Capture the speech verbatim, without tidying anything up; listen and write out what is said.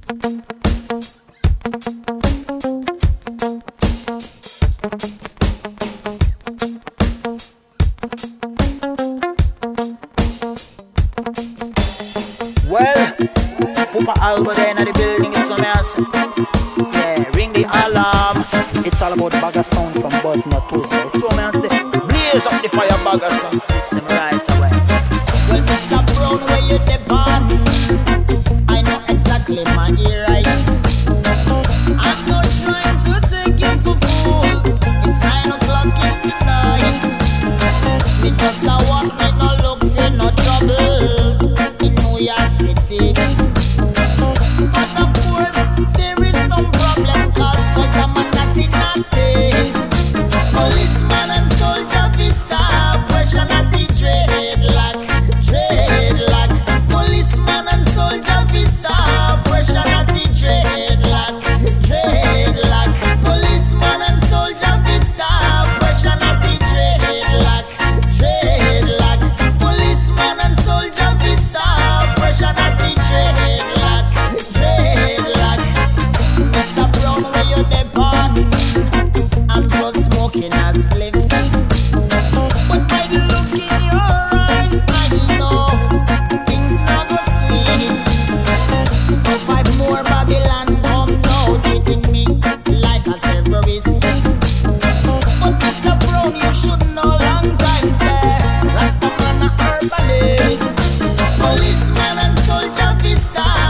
Well, Papa Alba there in the building is some else. Yeah, ring the alarm. It's all about Bagger sound from Buzz Not Tuesday. So man say, blaze up the fire Bagger sound system right away. Well, Mister Brown, where you depend? I know exactly my ear rights. I'm not trying to take you for fool. It's nine o'clock in the night. Because I want me no look for no trouble in New York City. But of course, there is some problem, cause, cause I'm a natty natty. Policeman and soldier vista, pressure natty dreadlock, dreadlock. Policeman and soldier vista, pressure natty dreadlock, dreadlock. Policeman and soldier vista, pressure natty dreadlock, dreadlock. Policeman and soldier vista, pressure natty dreadlock, dreadlock. Mister Brown, where you depend? I'm just smoking a spliff. But by the look in your eyes, I know things not go sweet. So five more Babylon come now, treating me like a terrorist. But Mister Brown, you should know long time, sir. Rasta man a herbalist. Policeman and soldier vista,